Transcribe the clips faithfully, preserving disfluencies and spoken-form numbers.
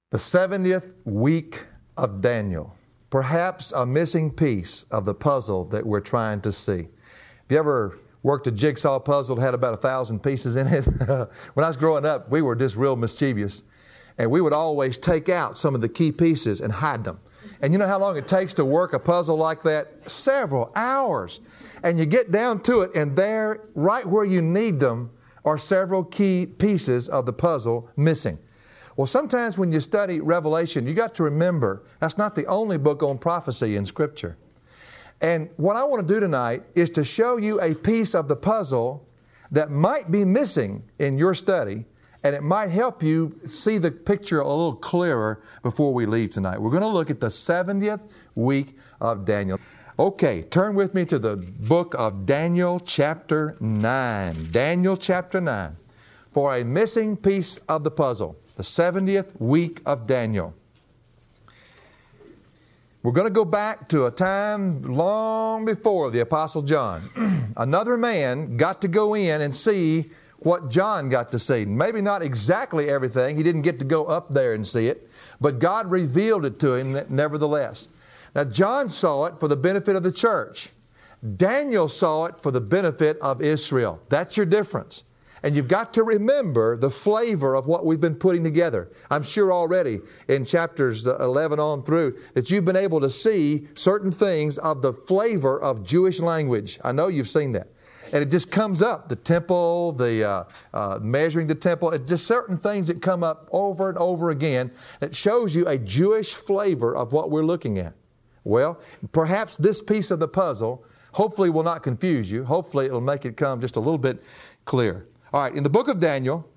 The seventieth week of Daniel, perhaps a missing piece of the puzzle that we're trying to see. Have you ever worked a jigsaw puzzle that had about a thousand pieces in it? When I was growing up, we were just real mischievous, and we would always take out some of the key pieces and hide them. And you know how long it takes to work a puzzle like that? Several hours. And you get down to it, and there, right where you need them, are several key pieces of the puzzle missing. Well, sometimes when you study Revelation, you got to remember that's not the only book on prophecy in Scripture. And what I want to do tonight is to show you a piece of the puzzle that might be missing in your study, and it might help you see the picture a little clearer before we leave tonight. We're going to look at the seventieth week of Daniel. Okay, turn with me to the book of Daniel chapter nine. Daniel chapter nine. For a missing piece of the puzzle, the seventieth week of Daniel. We're going to go back to a time long before the Apostle John. Another man got to go in and see what John got to see. Maybe not exactly everything. He didn't get to go up there and see it, but God revealed it to him nevertheless. Now, John saw it for the benefit of the church. Daniel saw it for the benefit of Israel. That's your difference. And you've got to remember the flavor of what we've been putting together. I'm sure already in chapters eleven on through that you've been able to see certain things of the flavor of Jewish language. I know you've seen that. And it just comes up, the temple, the uh, uh, measuring the temple. It's just certain things that come up over and over again that shows you a Jewish flavor of what we're looking at. Well, perhaps this piece of the puzzle hopefully will not confuse you. Hopefully it'll make it come just a little bit clear. All right, in the book of Daniel,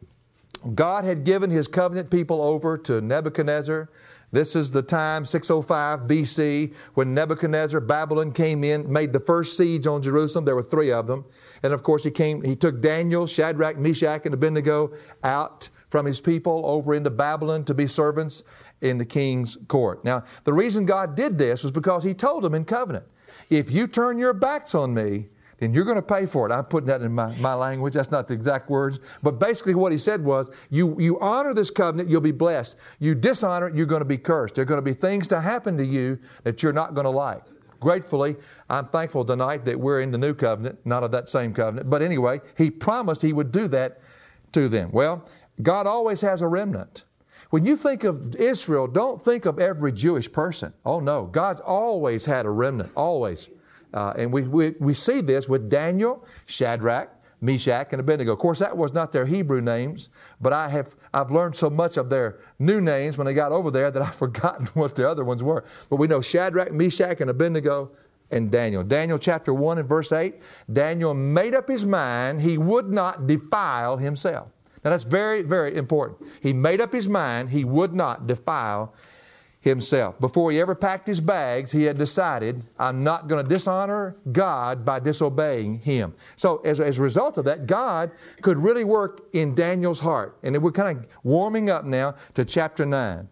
God had given His covenant people over to Nebuchadnezzar. This is the time, six oh five B C, when Nebuchadnezzar, Babylon came in, made the first siege on Jerusalem. There were three of them. And of course, he came, he took Daniel, Shadrach, Meshach, and Abednego out from his people over into Babylon to be servants in the king's court. Now, the reason God did this was because He told them in covenant, if you turn your backs on me, then you're going to pay for it. I'm putting that in my, my language. That's not the exact words. But basically what He said was, you, you honor this covenant, you'll be blessed. You dishonor it, you're going to be cursed. There are going to be things to happen to you that you're not going to like. Gratefully, I'm thankful tonight that we're in the new covenant, not of that same covenant. But anyway, He promised He would do that to them. Well, God always has a remnant. When you think of Israel, don't think of every Jewish person. Oh no, God's always had a remnant, always. Uh, and we, we, we see this with Daniel, Shadrach, Meshach, and Abednego. Of course, that was not their Hebrew names, but I have, I've learned so much of their new names when they got over there that I've forgotten what the other ones were. But we know Shadrach, Meshach, and Abednego, and Daniel. Daniel chapter one and verse eight, Daniel made up his mind he would not defile himself. Now that's very, very important. He made up his mind he would not defile himself. Before he ever packed his bags, he had decided, I'm not going to dishonor God by disobeying Him. So as, as a result of that, God could really work in Daniel's heart. And we're kind of warming up now to chapter nine.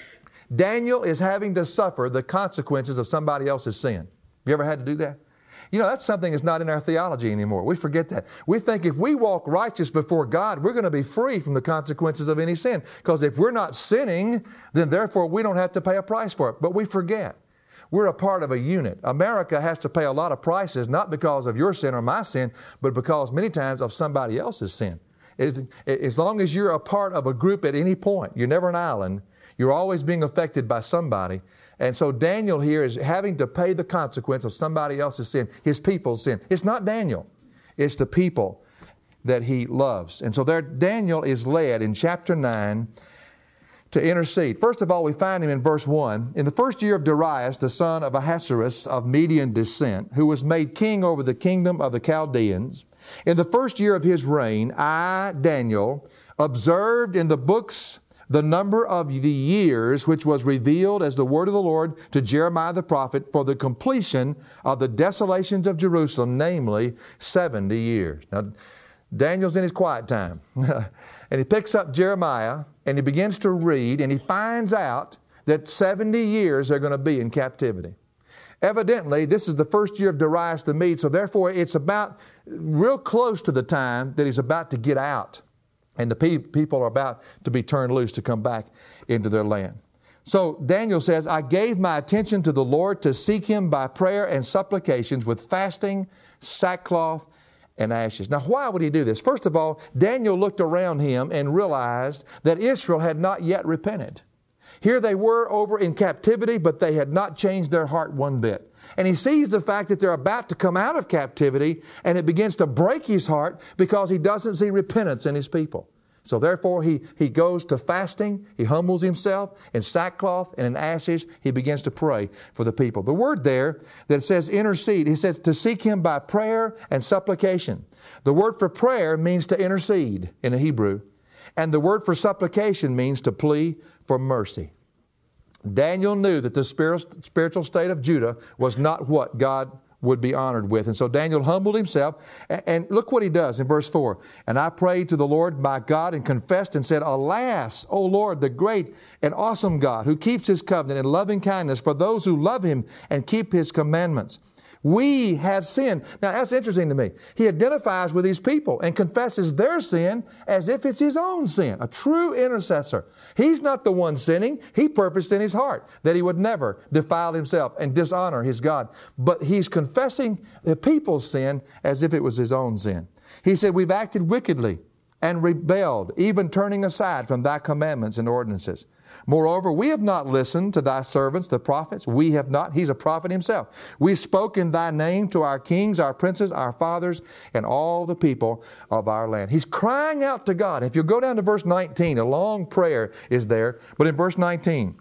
Daniel is having to suffer the consequences of somebody else's sin. You ever had to do that? You know, that's something that's not in our theology anymore. We forget that. We think if we walk righteous before God, we're going to be free from the consequences of any sin. Because if we're not sinning, then therefore we don't have to pay a price for it. But we forget. We're a part of a unit. America has to pay a lot of prices, not because of your sin or my sin, but because many times of somebody else's sin. As long as you're a part of a group at any point, you're never an island, you're always being affected by somebody. And so Daniel here is having to pay the consequence of somebody else's sin, his people's sin. It's not Daniel. It's the people that he loves. And so there Daniel is led in chapter nine to intercede. First of all, we find him in verse one. In the first year of Darius, the son of Ahasuerus of Median descent, who was made king over the kingdom of the Chaldeans, in the first year of his reign, I, Daniel, observed in the books the number of the years which was revealed as the word of the Lord to Jeremiah the prophet for the completion of the desolations of Jerusalem, namely seventy years. Now, Daniel's in his quiet time. And he picks up Jeremiah and he begins to read and he finds out that seventy years they're going to be in captivity. Evidently, this is the first year of Darius the Mede, so therefore it's about real close to the time that he's about to get out. And the pe- people are about to be turned loose to come back into their land. So Daniel says, I gave my attention to the Lord to seek Him by prayer and supplications with fasting, sackcloth, and ashes. Now, why would he do this? First of all, Daniel looked around him and realized that Israel had not yet repented. Here they were over in captivity, but they had not changed their heart one bit. And he sees the fact that they're about to come out of captivity, and it begins to break his heart because he doesn't see repentance in his people. So therefore, he, he goes to fasting, he humbles himself in sackcloth and in ashes. He begins to pray for the people. The word there that says intercede, he says to seek Him by prayer and supplication. The word for prayer means to intercede in the Hebrew, and the word for supplication means to plea for mercy. Daniel knew that the spiritual state of Judah was not what God would be honored with. And so Daniel humbled himself. And look what he does in verse four. And I prayed to the Lord my God and confessed and said, Alas, O Lord, the great and awesome God, who keeps His covenant and loving kindness for those who love Him and keep His commandments. We have sinned. Now that's interesting to me. He identifies with these people and confesses their sin as if it's his own sin. A true intercessor. He's not the one sinning. He purposed in his heart that he would never defile himself and dishonor his God. But he's confessing the people's sin as if it was his own sin. He said, we've acted wickedly and rebelled, even turning aside from thy commandments and ordinances. Moreover, we have not listened to thy servants, the prophets. We have not. He's a prophet himself. We spoke in thy name to our kings, our princes, our fathers, and all the people of our land. He's crying out to God. If you go down to verse nineteen, a long prayer is there. But in verse nineteen,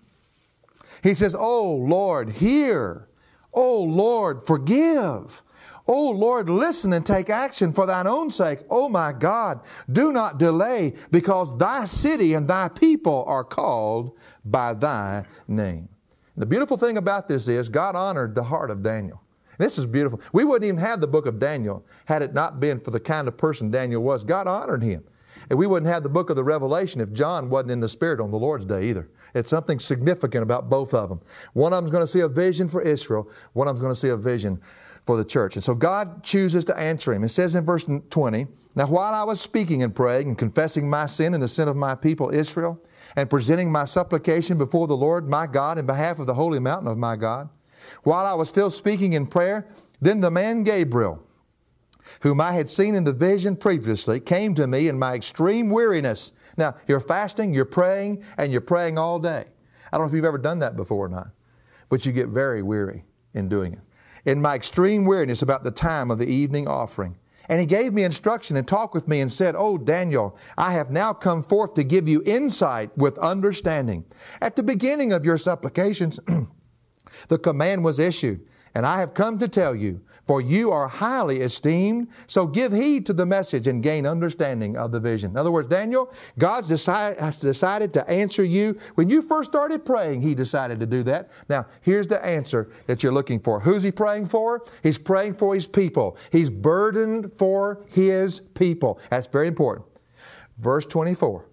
he says, Oh Lord, hear. Oh Lord, forgive. O Lord, listen and take action for thine own sake. O my God, do not delay, because thy city and thy people are called by thy name. And the beautiful thing about this is God honored the heart of Daniel. This is beautiful. We wouldn't even have the book of Daniel had it not been for the kind of person Daniel was. God honored him. And we wouldn't have the book of the Revelation if John wasn't in the Spirit on the Lord's day either. It's something significant about both of them. One of them's going to see a vision for Israel. One of them's going to see a vision for the church. And so God chooses to answer him. It says in verse twenty, Now while I was speaking and praying and confessing my sin and the sin of my people Israel, and presenting my supplication before the Lord my God in behalf of the holy mountain of my God, while I was still speaking in prayer, then the man Gabriel, whom I had seen in the vision previously, came to me in my extreme weariness. Now, you're fasting, you're praying, and you're praying all day. I don't know if you've ever done that before or not, but you get very weary in doing it. In my extreme weariness about the time of the evening offering. And he gave me instruction and talked with me and said, Oh, Daniel, I have now come forth to give you insight with understanding. At the beginning of your supplications, the command was issued, and I have come to tell you, for you are highly esteemed, so give heed to the message and gain understanding of the vision. In other words, Daniel, God has decided to answer you. When you first started praying, He decided to do that. Now, here's the answer that you're looking for. Who's He praying for? He's praying for His people. He's burdened for His people. That's very important. Verse twenty-four.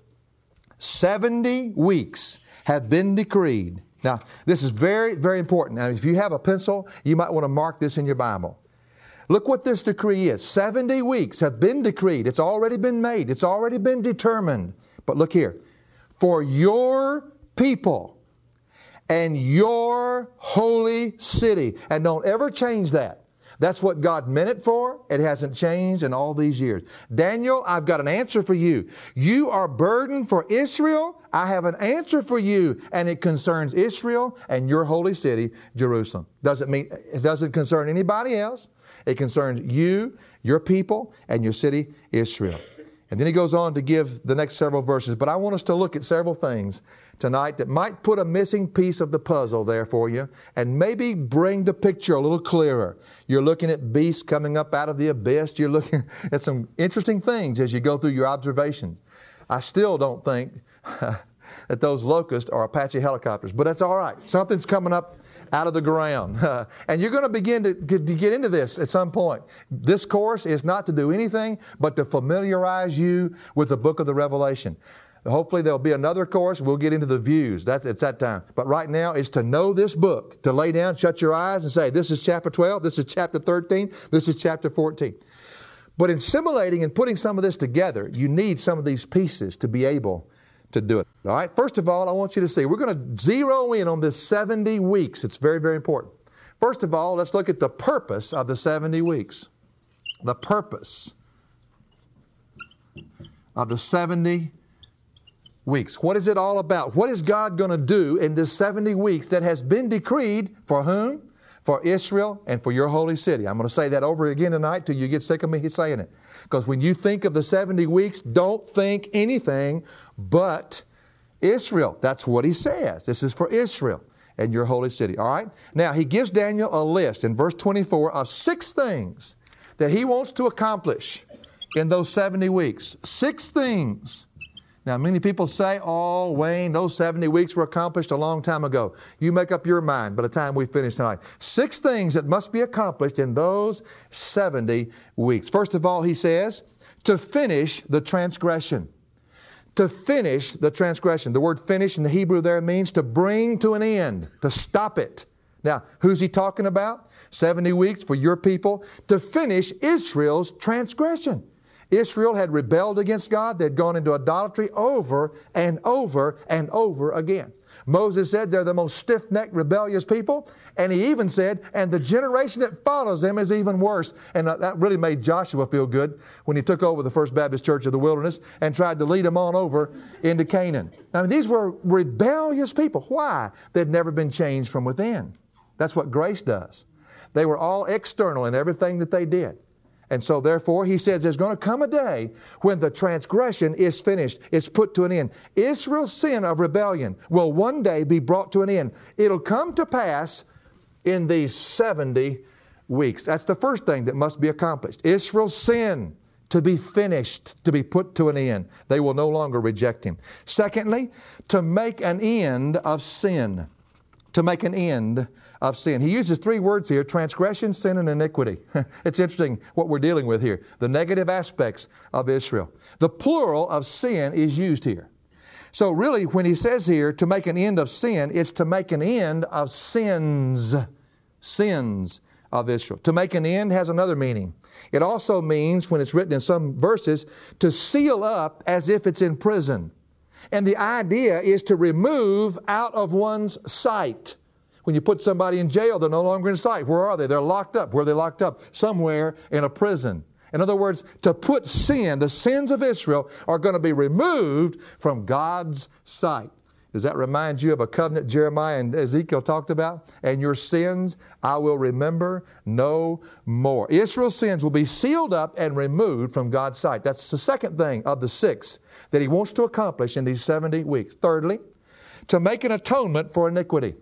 Seventy weeks have been decreed. Now, this is very, very important. Now, if you have a pencil, you might want to mark this in your Bible. Look what this decree is. seventy weeks have been decreed. It's already been made. It's already been determined. But look here. For your people and your holy city. And don't ever change that. That's what God meant it for. It hasn't changed in all these years. Daniel, I've got an answer for you. You are burdened for Israel. I have an answer for you, and it concerns Israel and your holy city, Jerusalem. Doesn't mean it doesn't concern anybody else. It concerns you, your people, and your city, Israel. And then he goes on to give the next several verses. But I want us to look at several things tonight that might put a missing piece of the puzzle there for you and maybe bring the picture a little clearer. You're looking at beasts coming up out of the abyss. You're looking at some interesting things as you go through your observations. I still don't think that those locusts are Apache helicopters, but that's all right. Something's coming up out of the ground. Uh, and you're going to begin to, to, to get into this at some point. This course is not to do anything but to familiarize you with the book of the Revelation. Hopefully there'll be another course. We'll get into the views. That's it's that time. But right now is to know this book, to lay down, shut your eyes and say, this is chapter twelve, this is chapter thirteen, this is chapter fourteen. But in simulating and putting some of this together, you need some of these pieces to be able to do it. All right? First of all, I want you to see, we're going to zero in on this seventy weeks. It's very, very important. First of all, let's look at the purpose of the seventy weeks. The purpose of the seventy weeks. What is it all about? What is God going to do in this seventy weeks that has been decreed for whom? For Israel and for your holy city. I'm going to say that over again tonight till you get sick of me saying it. Because when you think of the seventy weeks, don't think anything but Israel. That's what he says. This is for Israel and your holy city. All right? Now, he gives Daniel a list in verse twenty-four of six things that he wants to accomplish in those seventy weeks. Six things. Now, many people say, oh, Wayne, those seventy weeks were accomplished a long time ago. You make up your mind by the time we finish tonight. Six things that must be accomplished in those seventy weeks. First of all, he says, to finish the transgression. To finish the transgression. The word finish in the Hebrew there means to bring to an end, to stop it. Now, who's he talking about? seventy weeks for your people to finish Israel's transgression. Israel had rebelled against God. They'd gone into idolatry over and over and over again. Moses said they're the most stiff-necked, rebellious people. And he even said, and the generation that follows them is even worse. And that really made Joshua feel good when he took over the First Baptist Church of the Wilderness and tried to lead them on over into Canaan. I mean, these were rebellious people. Why? They'd never been changed from within. That's what grace does. They were all external in everything that they did. And so therefore, he says there's going to come a day when the transgression is finished. It's put to an end. Israel's sin of rebellion will one day be brought to an end. It'll come to pass in these seventy weeks. That's the first thing that must be accomplished. Israel's sin to be finished, to be put to an end. They will no longer reject him. Secondly, to make an end of sin. To make an end of sin. He uses three words here, transgression, sin, and iniquity. It's interesting what we're dealing with here. The negative aspects of Israel. The plural of sin is used here. So really, when he says here to make an end of sin, it's to make an end of sins. Sins of Israel. To make an end has another meaning. It also means, when it's written in some verses, to seal up as if it's in prison. And the idea is to remove out of one's sight. When you put somebody in jail, they're no longer in sight. Where are they? They're locked up. Where are they locked up? Somewhere in a prison. In other words, to put sin, the sins of Israel, are going to be removed from God's sight. Does that remind you of a covenant Jeremiah and Ezekiel talked about? And your sins I will remember no more. Israel's sins will be sealed up and removed from God's sight. That's the second thing of the six that he wants to accomplish in these seventy weeks. Thirdly, to make an atonement for iniquity.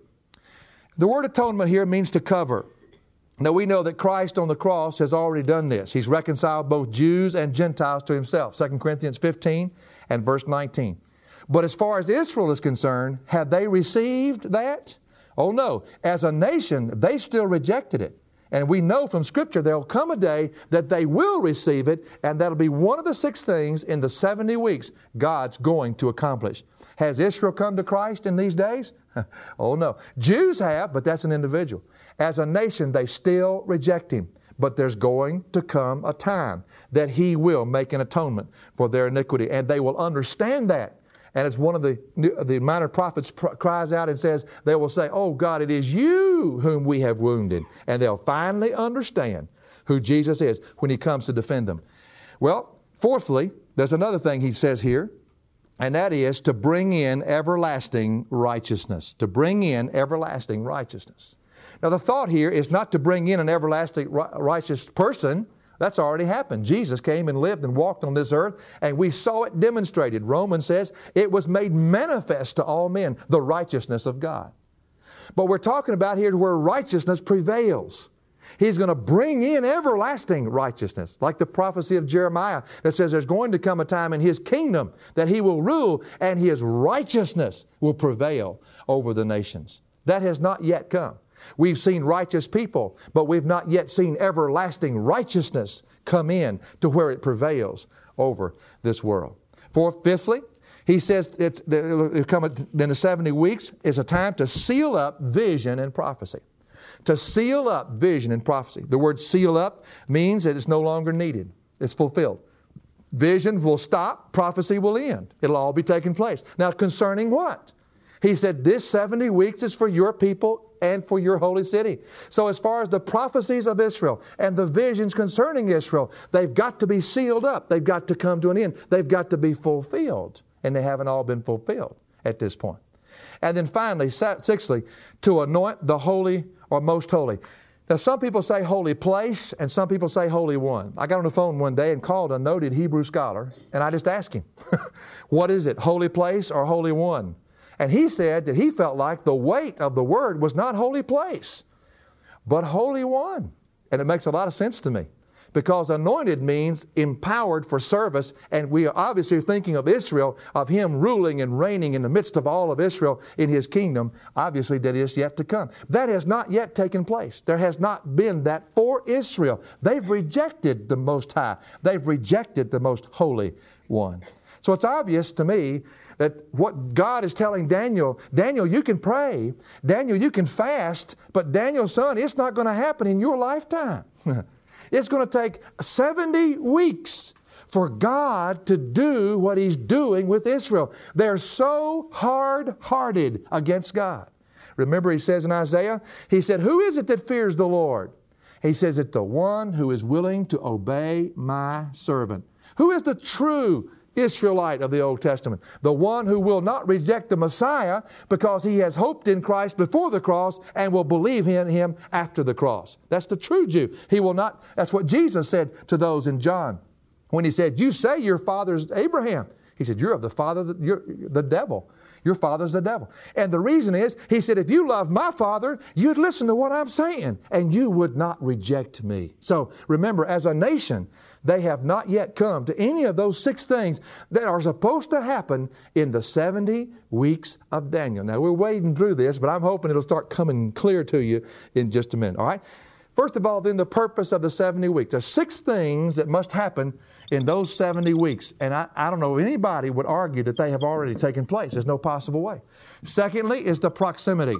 The word atonement here means to cover. Now we know that Christ on the cross has already done this. He's reconciled both Jews and Gentiles to himself. Second Corinthians fifteen and verse nineteen. But as far as Israel is concerned, have they received that? Oh no. As a nation, they still rejected it. And we know from Scripture there'll come a day that they will receive it, and that'll be one of the six things in the seventy weeks God's going to accomplish. Has Israel come to Christ in these days? Oh no. Jews have, but that's an individual. As a nation, they still reject him. But there's going to come a time that he will make an atonement for their iniquity, and they will understand that. And it's one of the, the minor prophets pr- cries out and says, they will say, oh God, it is you whom we have wounded. And they'll finally understand who Jesus is when he comes to defend them. Well, fourthly, there's another thing he says here, and that is to bring in everlasting righteousness. To bring in everlasting righteousness. Now the thought here is not to bring in an everlasting righteous person. That's already happened. Jesus came and lived and walked on this earth, and we saw it demonstrated. Romans says it was made manifest to all men, the righteousness of God. But we're talking about here where righteousness prevails. He's going to bring in everlasting righteousness, like the prophecy of Jeremiah that says there's going to come a time in his kingdom that he will rule and his righteousness will prevail over the nations. That has not yet come. We've seen righteous people, but we've not yet seen everlasting righteousness come in to where it prevails over this world. Fourth, fifthly, he says it's, it'll come in the seventy weeks is a time to seal up vision and prophecy. To seal up vision and prophecy. The word seal up means that it's no longer needed. It's fulfilled. Vision will stop. Prophecy will end. It'll all be taking place. Now, concerning what? He said, this seventy weeks is for your people and for your holy city. So as far as the prophecies of Israel and the visions concerning Israel, they've got to be sealed up. They've got to come to an end. They've got to be fulfilled. And they haven't all been fulfilled at this point. And then finally, sixthly, to anoint the holy or most holy. Now, some people say holy place, and some people say holy one. I got on the phone one day and called a noted Hebrew scholar, and I just asked him, what is it, holy place or holy one? And he said that he felt like the weight of the word was not holy place, but holy one. And it makes a lot of sense to me, because anointed means empowered for service, and we are obviously thinking of Israel, of Him ruling and reigning in the midst of all of Israel in His kingdom, obviously that is yet to come. That has not yet taken place. There has not been that for Israel. They've rejected the Most High. They've rejected the Most Holy One. So it's obvious to me that what God is telling Daniel, Daniel, you can pray, Daniel, you can fast, but Daniel, son, it's not going to happen in your lifetime. It's going to take seventy weeks for God to do what He's doing with Israel. They're so hard-hearted against God. Remember, He says in Isaiah, He said, who is it that fears the Lord? He says, it's the one who is willing to obey my servant. Who is the true Israelite of the Old Testament? The one who will not reject the Messiah because he has hoped in Christ before the cross and will believe in Him after the cross. That's the true Jew. He will not, that's what Jesus said to those in John when He said, you say your father's Abraham. He said, you're of the father, you're the devil. Your father's the devil. And the reason is, He said, if you love my Father, you'd listen to what I'm saying and you would not reject me. So remember, as a nation, they have not yet come to any of those six things that are supposed to happen in the seventy weeks of Daniel. Now, we're wading through this, but I'm hoping it'll start coming clear to you in just a minute, all right? First of all, then, the purpose of the seventy weeks. There's six things that must happen in those seventy weeks. And I, I don't know if anybody would argue that they have already taken place. There's no possible way. Secondly is the proximity.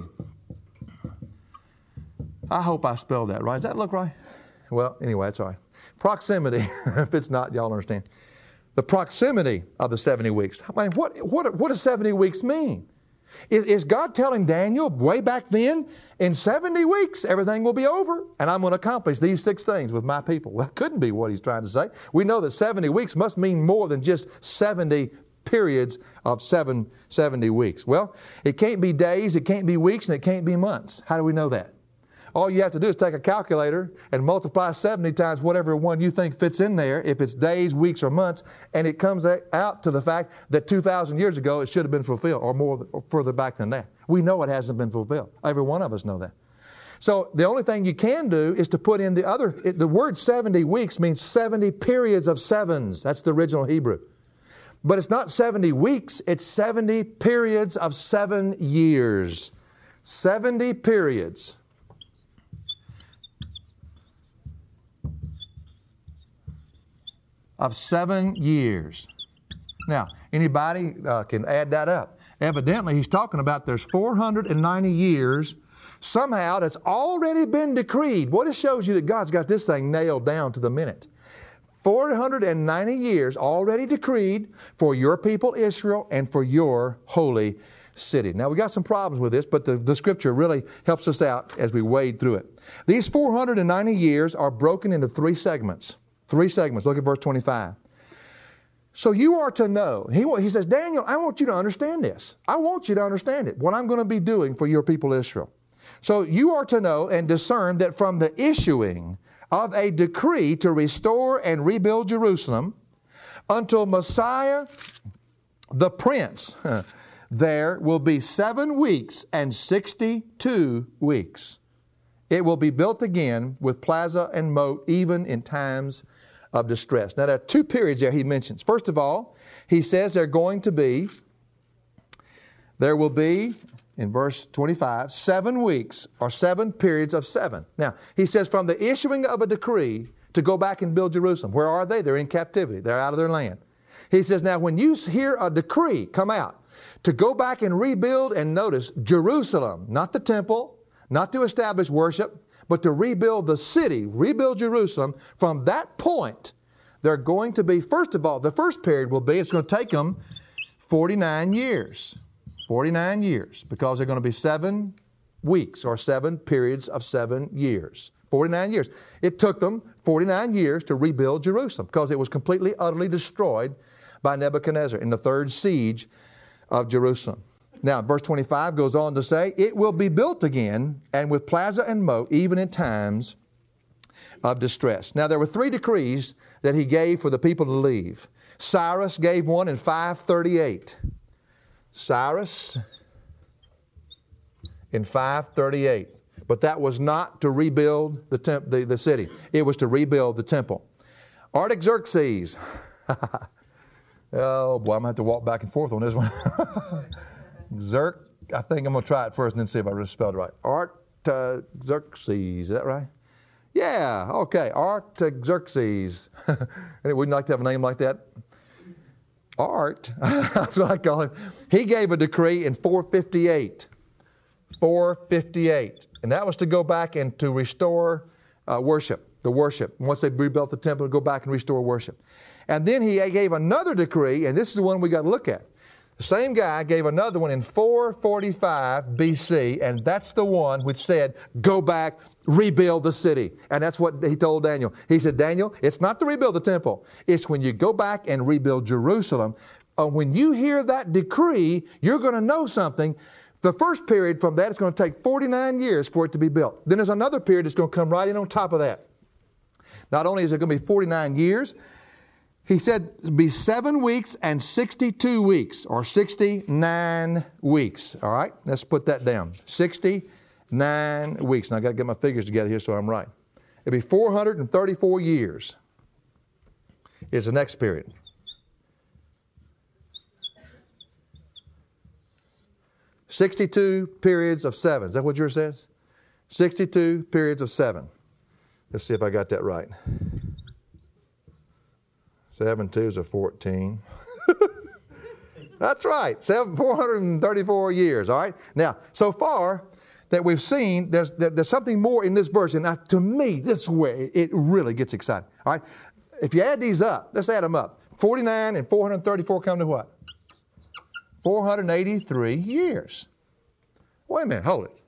I hope I spelled that right. Does that look right? Well, anyway, it's all right. Proximity. If it's not, y'all understand. The proximity of the seventy weeks. I mean, what, what, what does seventy weeks mean? Is, is God telling Daniel way back then, in seventy weeks, everything will be over, and I'm going to accomplish these six things with my people? Well, that couldn't be what He's trying to say. We know that seventy weeks must mean more than just seventy periods of seven, seventy weeks. Well, it can't be days, it can't be weeks, and it can't be months. How do we know that? All you have to do is take a calculator and multiply seventy times whatever one you think fits in there, if it's days, weeks, or months, and it comes out to the fact that two thousand years ago it should have been fulfilled, or more or further back than that. We know it hasn't been fulfilled. Every one of us know that. So the only thing you can do is to put in the other, the word seventy weeks means seventy periods of sevens. That's the original Hebrew. But it's not seventy weeks, it's seventy periods of seven years. seventy periods. Of seven years. Now, anybody uh, can add that up. Evidently, he's talking about there's four hundred ninety years. Somehow, that's already been decreed. What it shows you that God's got this thing nailed down to the minute. four hundred ninety years already decreed for your people Israel and for your holy city. Now, we got some problems with this, but the, the Scripture really helps us out as we wade through it. These four hundred ninety years are broken into three segments. Three segments. Look at verse twenty-five. So you are to know. He, he says, Daniel, I want you to understand this. I want you to understand it, what I'm going to be doing for your people Israel. So you are to know and discern that from the issuing of a decree to restore and rebuild Jerusalem until Messiah the Prince, there will be seven weeks and sixty-two weeks. It will be built again with plaza and moat, even in times of distress. Now, there are two periods there he mentions. First of all, he says they're going to be, there will be, in verse twenty-five, seven weeks or seven periods of seven. Now, he says from the issuing of a decree to go back and build Jerusalem. Where are they? They're in captivity. They're out of their land. He says, now when you hear a decree come out to go back and rebuild, and notice Jerusalem, not the temple, not to establish worship, but to rebuild the city, rebuild Jerusalem. From that point, They're going to be, first of all, the first period will be, it's going to take them forty-nine years. forty-nine years, because they're going to be seven weeks or seven periods of seven years. forty-nine years. It took them forty-nine years to rebuild Jerusalem because it was completely, utterly destroyed by Nebuchadnezzar in the third siege of Jerusalem. Now, verse twenty-five goes on to say, it will be built again, and with plaza and moat, even in times of distress. Now, there were three decrees that he gave for the people to leave. Cyrus gave one in five thirty-eight. Cyrus in five thirty-eight. But that was not to rebuild the, temp- the, the city. It was to rebuild the temple. Artaxerxes. Oh, boy, I'm going to have to walk back and forth on this one. Zerk. I think I'm going to try it first and then see if I really spelled it right. Artaxerxes. Is that right? Yeah, okay. Artaxerxes. Anyway, wouldn't you like to have a name like that? Art. That's what I call him. He gave a decree in four fifty-eight. four fifty-eight. And that was to go back and to restore uh, worship, the worship. Once they rebuilt the temple, to go back and restore worship. And then he gave another decree, and this is the one we got to look at. The same guy gave another one in four forty-five B C, and that's the one which said, go back, rebuild the city. And that's what he told Daniel. He said, Daniel, it's not to rebuild the temple. It's when you go back and rebuild Jerusalem. Uh, when you hear that decree, you're going to know something. The first period from that is going to take forty-nine years for it to be built. Then there's another period that's going to come right in on top of that. Not only is it going to be forty-nine years, he said it'd be seven weeks and sixty-two weeks, or sixty-nine weeks. All right, let's put that down. sixty-nine weeks. And I've got to get my figures together here so I'm right. It'd be four hundred thirty-four years is the next period. sixty-two periods of seven. Is that what yours says? sixty-two periods of seven. Let's see if I got that right. Seven twos are fourteen. That's right. Seven, four hundred thirty-four years. All right. Now, so far that we've seen, there's there's something more in this verse. And to me, this way it really gets exciting. All right. If you add these up, let's add them up. forty-nine and four hundred thirty-four come to what? four hundred eighty-three years. Wait a minute, hold it.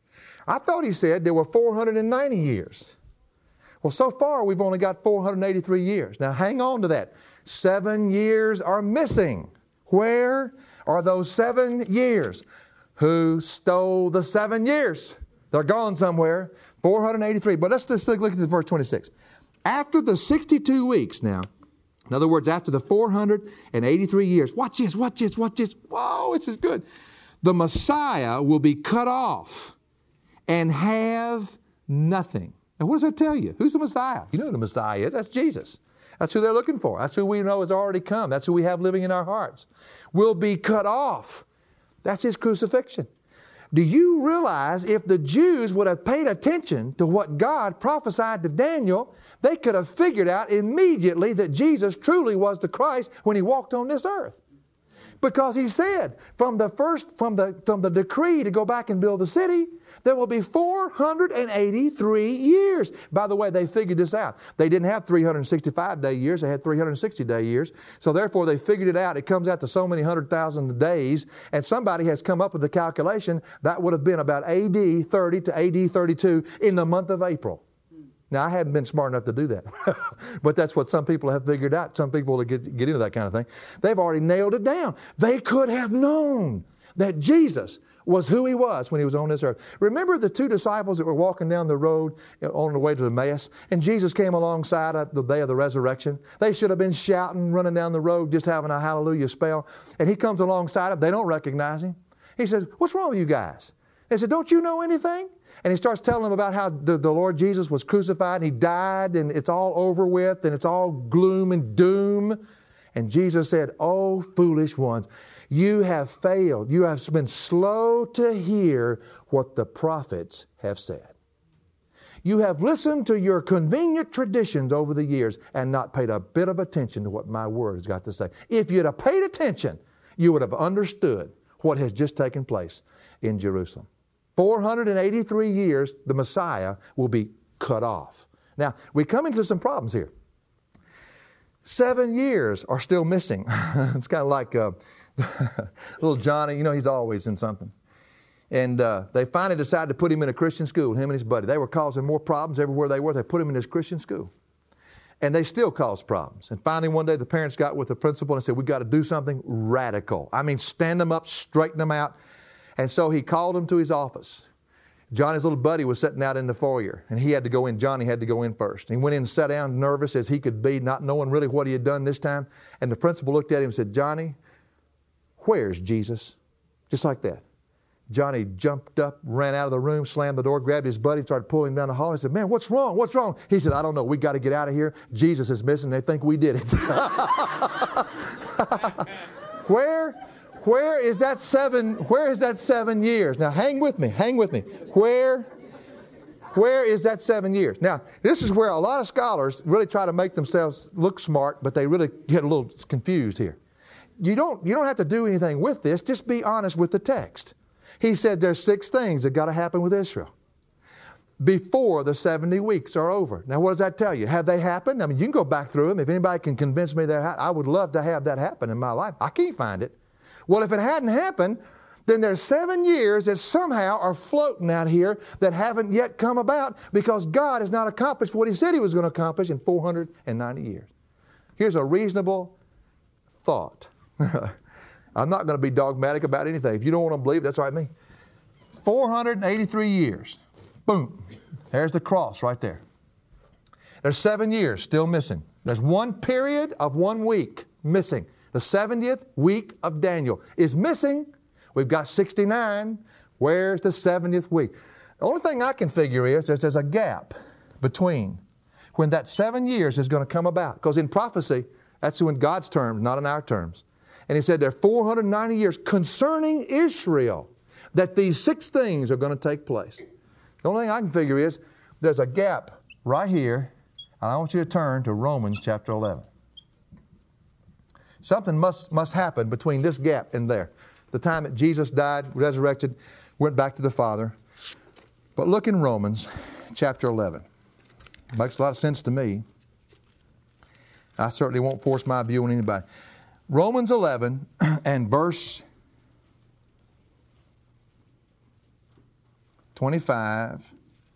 I thought he said there were four hundred ninety years. Well, so far we've only got four hundred eighty-three years. Now hang on to that. Seven years are missing. Where are those seven years? Who stole the seven years? They're gone somewhere. four hundred eighty-three. But let's just look at this verse twenty-six. After the sixty-two weeks now, in other words, after the four hundred eighty-three years, watch this, watch this, watch this. Whoa, this is good. The Messiah will be cut off and have nothing. Now, what does that tell you? Who's the Messiah? You know who the Messiah is. That's Jesus. That's who they're looking for. That's who we know has already come. That's who we have living in our hearts. Will be cut off. That's His crucifixion. Do you realize if the Jews would have paid attention to what God prophesied to Daniel, they could have figured out immediately that Jesus truly was the Christ when He walked on this earth. Because He said, from the first, from the, from the decree to go back and build the city, there will be four hundred eighty-three years. By the way, they figured this out. They didn't have three hundred sixty-five day years. They had three hundred sixty day years. So therefore, they figured it out. It comes out to so many hundred thousand days. And somebody has come up with the calculation that would have been about A D thirty to A D thirty-two in the month of April. Now, I haven't been smart enough to do that. But that's what some people have figured out. Some people will get, get into that kind of thing. They've already nailed it down. They could have known that Jesus was who He was when He was on this earth. Remember the two disciples that were walking down the road on the way to Emmaus, and Jesus came alongside at the day of the resurrection? They should have been shouting, running down the road, just having a hallelujah spell. And He comes alongside them. They don't recognize Him. He says, "What's wrong with you guys?" They said, "Don't you know anything?" And He starts telling them about how the, the Lord Jesus was crucified and He died and it's all over with and it's all gloom and doom. And Jesus said, "Oh, foolish ones, you have failed. You have been slow to hear what the prophets have said. You have listened to your convenient traditions over the years and not paid a bit of attention to what my word has got to say. If you'd have paid attention, you would have understood what has just taken place in Jerusalem." four hundred eighty-three years, the Messiah will be cut off. Now, we come into some problems here. Seven years are still missing. It's kind of like uh, little Johnny. You know, he's always in something. And uh, they finally decided to put him in a Christian school, him and his buddy. They were causing more problems everywhere they were. They put him in this Christian school. And they still cause problems. And finally, one day, the parents got with the principal and said, we've got to do something radical. I mean, stand them up, straighten them out. And so he called them to his office. Johnny's little buddy was sitting out in the foyer, and he had to go in. Johnny had to go in first. He went in and sat down, nervous as he could be, not knowing really what he had done this time. And the principal looked at him and said, Johnny, where's Jesus? Just like that. Johnny jumped up, ran out of the room, slammed the door, grabbed his buddy, started pulling him down the hall. He said, man, what's wrong? What's wrong? He said, I don't know. We got to get out of here. Jesus is missing. They think we did it. Where? Where is that seven, where is that seven years? Now, hang with me. Hang with me. Where, where is that seven years? Now, this is where a lot of scholars really try to make themselves look smart, but they really get a little confused here. You don't, you don't have to do anything with this. Just be honest with the text. He said there's six things that got to happen with Israel before the seventy weeks are over. Now, what does that tell you? Have they happened? I mean, you can go back through them. If anybody can convince me that, I would love to have that happen in my life. I can't find it. Well, if it hadn't happened, then there's seven years that somehow are floating out here that haven't yet come about because God has not accomplished what He said He was going to accomplish in four hundred ninety years. Here's a reasonable thought. I'm not going to be dogmatic about anything. If you don't want to believe, that's all right with me. four hundred eighty-three years. Boom. There's the cross right there. There's seven years still missing. There's one period of one week missing. The seventieth week of Daniel is missing. We've got sixty-nine. Where's the seventieth week? The only thing I can figure is there's, there's a gap between when that seven years is going to come about. Because in prophecy, that's in God's terms, not in our terms. And He said there are four hundred ninety years concerning Israel that these six things are going to take place. The only thing I can figure is there's a gap right here. And I want you to turn to Romans chapter eleven. Something must, must happen between this gap and there. The time that Jesus died, resurrected, went back to the Father. But look in Romans chapter eleven. It makes a lot of sense to me. I certainly won't force my view on anybody. Romans eleven and verse twenty-five.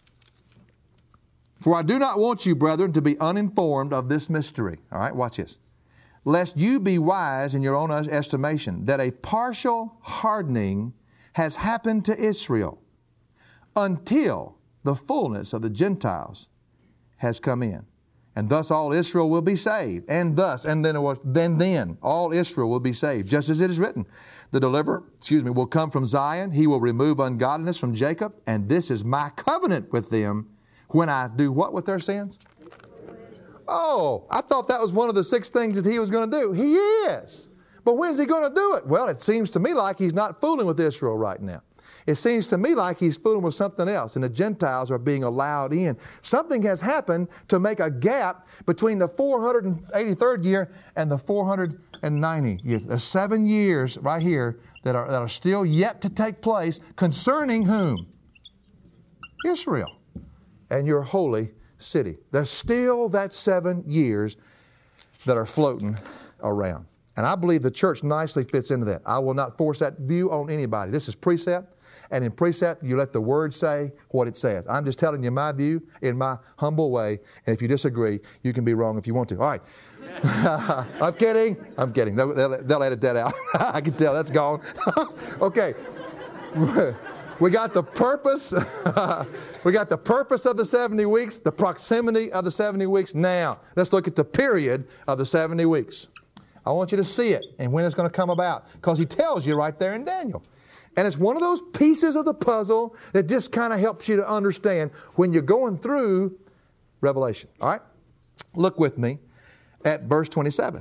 For I do not want you, brethren, to be uninformed of this mystery. All right, watch this. Lest you be wise in your own estimation, that a partial hardening has happened to Israel until the fullness of the Gentiles has come in. And thus all Israel will be saved. And thus, and then, then, then, all Israel will be saved. Just as it is written, the deliverer, excuse me, will come from Zion. He will remove ungodliness from Jacob. And this is my covenant with them when I do what with their sins? Oh, I thought that was one of the six things that He was going to do. He is. But when's He going to do it? Well, it seems to me like He's not fooling with Israel right now. It seems to me like He's fooling with something else, and the Gentiles are being allowed in. Something has happened to make a gap between the four hundred eighty-third year and the four hundred ninety years. There's seven years right here that are, that are still yet to take place concerning whom? Israel and your holy city. There's still that seven years that are floating around. And I believe the church nicely fits into that. I will not force that view on anybody. This is precept. And in precept, you let the Word say what it says. I'm just telling you my view in my humble way. And if you disagree, you can be wrong if you want to. All right. I'm kidding. I'm kidding. They'll, they'll, they'll edit that out. I can tell that's gone. Okay. We got the purpose. We got the purpose of the seventy weeks, the proximity of the seventy weeks. Now, let's look at the period of the seventy weeks. I want you to see it and when it's going to come about, because He tells you right there in Daniel. And it's one of those pieces of the puzzle that just kind of helps you to understand when you're going through Revelation. All right? Look with me at verse twenty-seven.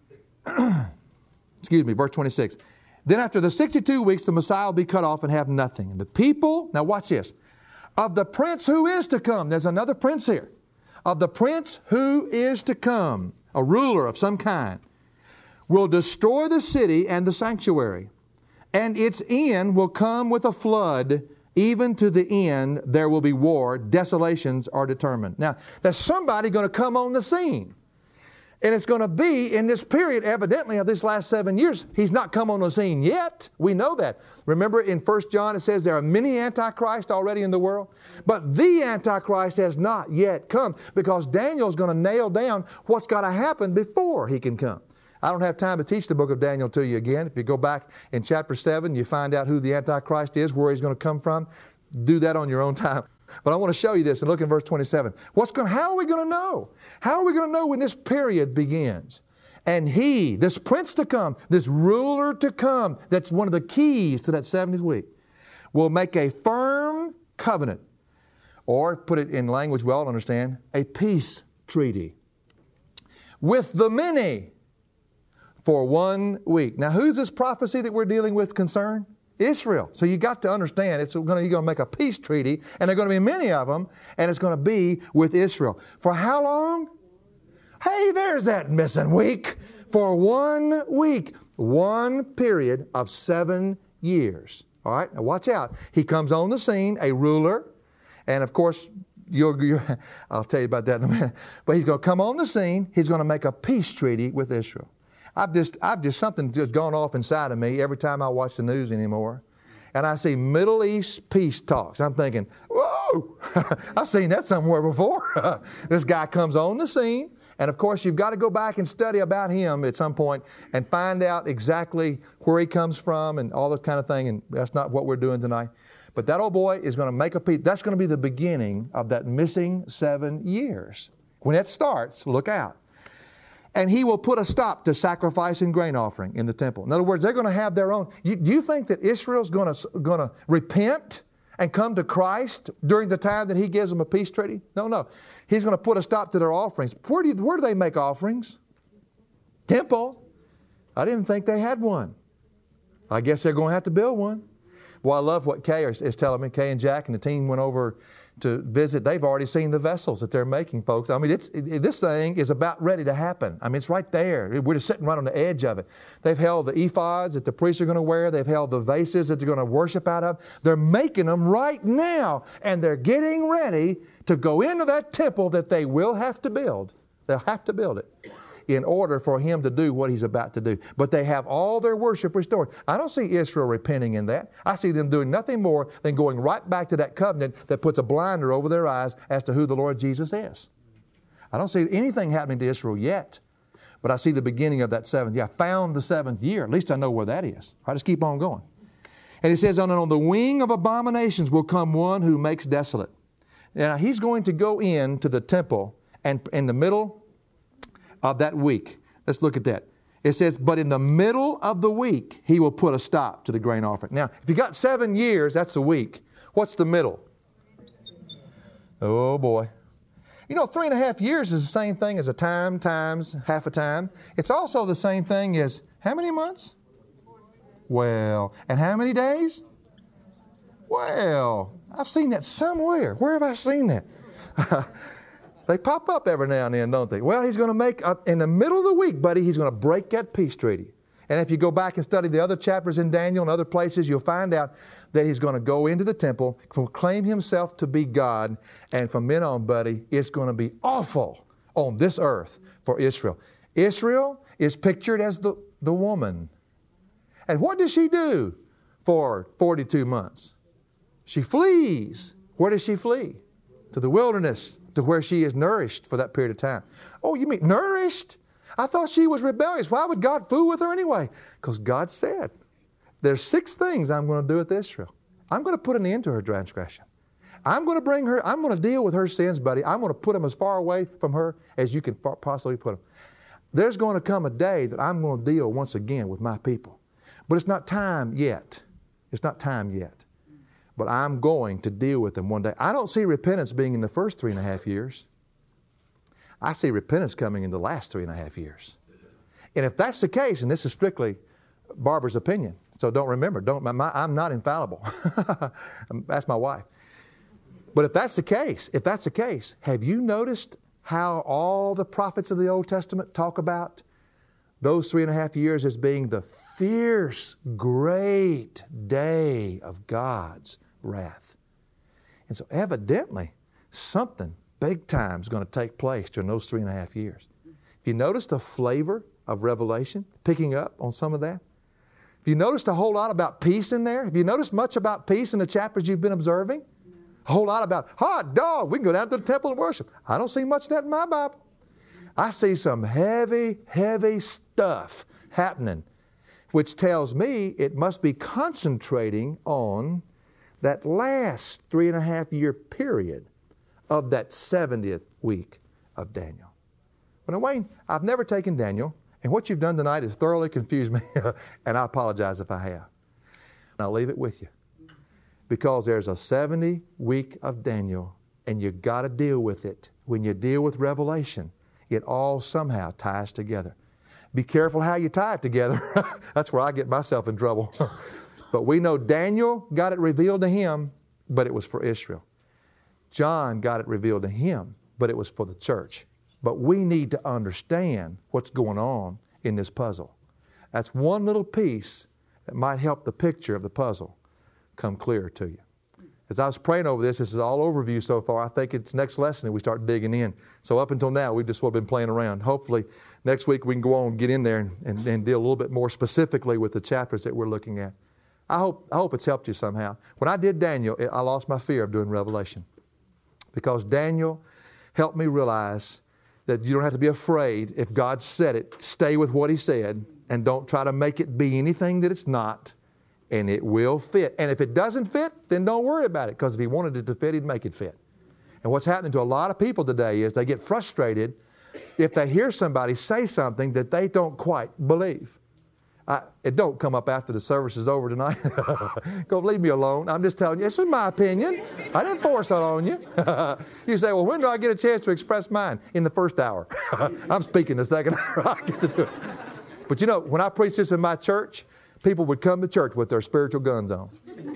Excuse me, verse twenty-six. Then after the sixty-two weeks, the Messiah will be cut off and have nothing. And the people, now watch this, of the prince who is to come, there's another prince here, of the prince who is to come, a ruler of some kind, will destroy the city and the sanctuary, and its end will come with a flood. Even to the end, there will be war. Desolations are determined. Now, there's somebody going to come on the scene. And it's going to be in this period, evidently, of this last seven years. He's not come on the scene yet. We know that. Remember in First John it says there are many antichrists already in the world. But the Antichrist has not yet come, because Daniel's going to nail down what's got to happen before he can come. I don't have time to teach the book of Daniel to you again. If you go back in chapter seven, you find out who the Antichrist is, where he's going to come from. Do that on your own time. But I want to show you this, and look in verse twenty-seven. What's going? How are we going to know? How are we going to know when this period begins? And he, this prince to come, this ruler to come, that's one of the keys to that seventieth week, will make a firm covenant, or put it in language we all understand, a peace treaty with the many for one week. Now, who's this prophecy that we're dealing with concern? Israel. So you got to understand, it's going to, you're going to make a peace treaty, and there are going to be many of them, and it's going to be with Israel. For how long? Hey, there's that missing week. For one week. One period of seven years. All right, now watch out. He comes on the scene, a ruler, and of course, you're, you're, I'll tell you about that in a minute. But he's going to come on the scene. He's going to make a peace treaty with Israel. I've just, I've just, something just gone off inside of me every time I watch the news anymore. And I see Middle East peace talks. I'm thinking, whoa, I've seen that somewhere before. This guy comes on the scene. And of course, you've got to go back and study about him at some point and find out exactly where he comes from and all this kind of thing. And that's not what we're doing tonight. But that old boy is going to make a peace. That's going to be the beginning of that missing seven years. When it starts, look out. And he will put a stop to sacrifice and grain offering in the temple. In other words, they're going to have their own. You, do you think that Israel's going to, going to repent and come to Christ during the time that he gives them a peace treaty? No, no. He's going to put a stop to their offerings. Where do, you, where do they make offerings? Temple. I didn't think they had one. I guess they're going to have to build one. Well, I love what Kay is, is telling me. Kay and Jack and the team went over to visit. They've already seen the vessels that they're making, folks. I mean, it's, it, this thing is about ready to happen. I mean, it's right there. We're just sitting right on the edge of it. They've held the ephods that the priests are going to wear. They've held the vases that they're going to worship out of. They're making them right now, and they're getting ready to go into that temple that they will have to build. They'll have to build it in order for him to do what he's about to do. But they have all their worship restored. I don't see Israel repenting in that. I see them doing nothing more than going right back to that covenant that puts a blinder over their eyes as to who the Lord Jesus is. I don't see anything happening to Israel yet, but I see the beginning of that seventh year. I found the seventh year. At least I know where that is. I just keep on going. And it says, on, on the wing of abominations will come one who makes desolate. Now, he's going to go into the temple, and in the middle of that week. Let's look at that. It says, but in the middle of the week, he will put a stop to the grain offering. Now, if you got seven years, that's a week. What's the middle? Oh, boy. You know, three and a half years is the same thing as a time times half a time. It's also the same thing as how many months? Well, and how many days? Well, I've seen that somewhere. Where have I seen that? They pop up every now and then, don't they? Well, he's going to make, a, in the middle of the week, buddy, he's going to break that peace treaty. And if you go back and study the other chapters in Daniel and other places, you'll find out that he's going to go into the temple, proclaim himself to be God, and from then on, buddy, it's going to be awful on this earth for Israel. Israel is pictured as the, the woman. And what does she do for forty-two months? She flees. Where does she flee? To the wilderness, to where she is nourished for that period of time. Oh, you mean nourished? I thought she was rebellious. Why would God fool with her anyway? Because God said, there's six things I'm going to do with Israel. I'm going to put an end to her transgression. I'm going to bring her, I'm going to deal with her sins, buddy. I'm going to put them as far away from her as you can possibly put them. There's going to come a day that I'm going to deal once again with my people. But it's not time yet. It's not time yet. But I'm going to deal with them one day. I don't see repentance being in the first three and a half years. I see repentance coming in the last three and a half years. And if that's the case, and this is strictly Barbara's opinion, so don't remember, don't, my, I'm not infallible. That's my wife. But if that's the case, if that's the case, have you noticed how all the prophets of the Old Testament talk about those three and a half years as being the fierce, great day of God's wrath? And so evidently, something big time is going to take place during those three and a half years. If you notice the flavor of Revelation, picking up on some of that? Have you noticed a whole lot about peace in there? Have you noticed much about peace in the chapters you've been observing? A whole lot about, hot dog, we can go down to the temple and worship. I don't see much of that in my Bible. I see some heavy, heavy stuff happening, which tells me it must be concentrating on that last three and a half year period of that seventieth week of Daniel. Well, now, Wayne, I've never taken Daniel, and what you've done tonight has thoroughly confused me, and I apologize if I have. And I'll leave it with you. Because there's a seventy week of Daniel, and you got to deal with it. When you deal with Revelation, it all somehow ties together. Be careful how you tie it together. That's where I get myself in trouble. But we know Daniel got it revealed to him, but it was for Israel. John got it revealed to him, but it was for the church. But we need to understand what's going on in this puzzle. That's one little piece that might help the picture of the puzzle come clearer to you. As I was praying over this, this is all overview so far. I think it's next lesson that we start digging in. So up until now, we've just sort of been playing around. Hopefully, next week we can go on and get in there and, and, and deal a little bit more specifically with the chapters that we're looking at. I hope, I hope it's helped you somehow. When I did Daniel, it, I lost my fear of doing Revelation. Because Daniel helped me realize that you don't have to be afraid. If God said it, stay with what He said and don't try to make it be anything that it's not. And it will fit. And if it doesn't fit, then don't worry about it, because if He wanted it to fit, He'd make it fit. And what's happening to a lot of people today is they get frustrated if they hear somebody say something that they don't quite believe. I, it don't come up after the service is over tonight. Go leave me alone. I'm just telling you, this is my opinion. I didn't force that on you. You say, well, when do I get a chance to express mine? In the first hour. I'm speaking the second hour. I get to do it. But you know, when I preached this in my church, people would come to church with their spiritual guns on.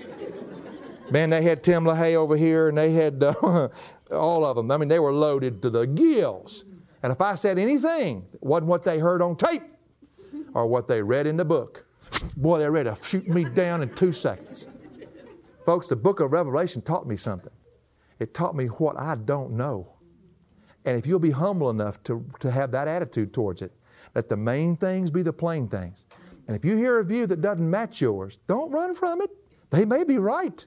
Man, they had Tim LaHaye over here, and they had uh, all of them. I mean, they were loaded to the gills. And if I said anything that wasn't what they heard on tape or what they read in the book, boy, they're ready to shoot me down in two seconds. Folks, the book of Revelation taught me something. It taught me what I don't know. And if you'll be humble enough to, to have that attitude towards it, let the main things be the plain things. And if you hear a view that doesn't match yours, don't run from it. They may be right.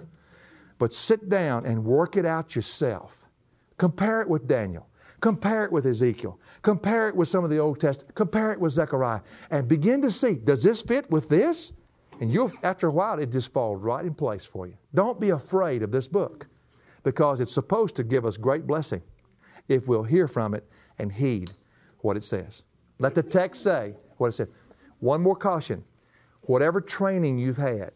But sit down and work it out yourself. Compare it with Daniel. Compare it with Ezekiel. Compare it with some of the Old Testament. Compare it with Zechariah. And begin to see, does this fit with this? And you'll, after a while, it just falls right in place for you. Don't be afraid of this book, because it's supposed to give us great blessing if we'll hear from it and heed what it says. Let the text say what it says. One more caution. Whatever training you've had,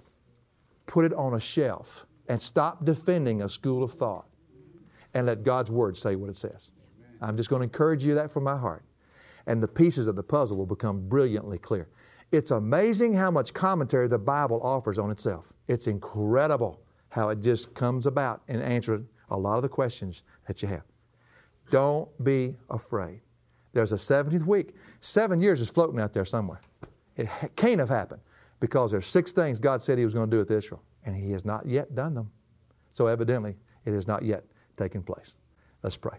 put it on a shelf and stop defending a school of thought and let God's Word say what it says. I'm just going to encourage you that from my heart. And the pieces of the puzzle will become brilliantly clear. It's amazing how much commentary the Bible offers on itself. It's incredible how it just comes about and answers a lot of the questions that you have. Don't be afraid. There's a seventieth week. Seven years is floating out there somewhere. It can't have happened because there's six things God said He was going to do with Israel, and He has not yet done them. So evidently, it has not yet taken place. Let's pray.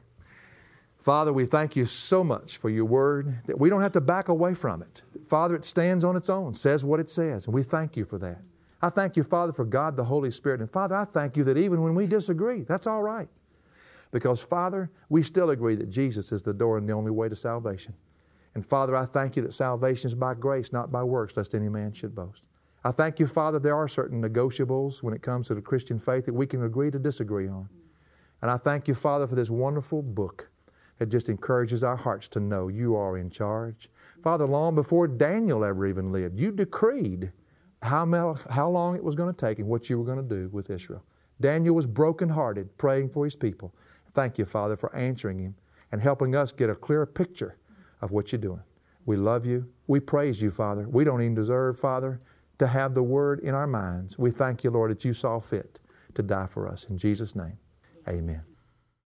Father, we thank You so much for Your Word that we don't have to back away from it. Father, it stands on its own, says what it says, and we thank You for that. I thank You, Father, for God the Holy Spirit. And Father, I thank You that even when we disagree, that's all right. Because, Father, we still agree that Jesus is the door and the only way to salvation. And, Father, I thank You that salvation is by grace, not by works, lest any man should boast. I thank You, Father, there are certain negotiables when it comes to the Christian faith that we can agree to disagree on. And I thank You, Father, for this wonderful book that just encourages our hearts to know You are in charge. Father, long before Daniel ever even lived, You decreed how, how long it was going to take and what You were going to do with Israel. Daniel was brokenhearted, praying for his people. Thank You, Father, for answering him and helping us get a clearer picture of what You're doing. We love You. We praise You, Father. We don't even deserve, Father, to have the Word in our minds. We thank You, Lord, that You saw fit to die for us. In Jesus' name, amen.